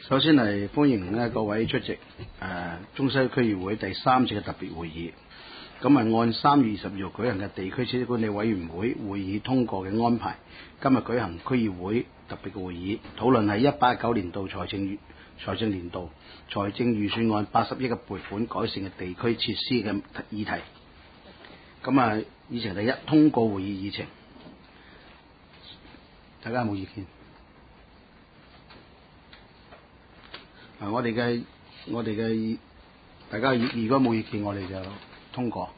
首先係歡迎咧各位出席中西區議會第3次嘅特別會議。咁按3月22號舉行嘅地區設施管理委員會會議通過嘅安排，今日舉行區議會特別嘅會議，討論係18-19年度財政年度財政預算案80億嘅撥款改善嘅地區設施嘅議題。咁議程第一，通過會議議程。大家有冇意見？我哋嘅大家如果冇意見，我哋就通過。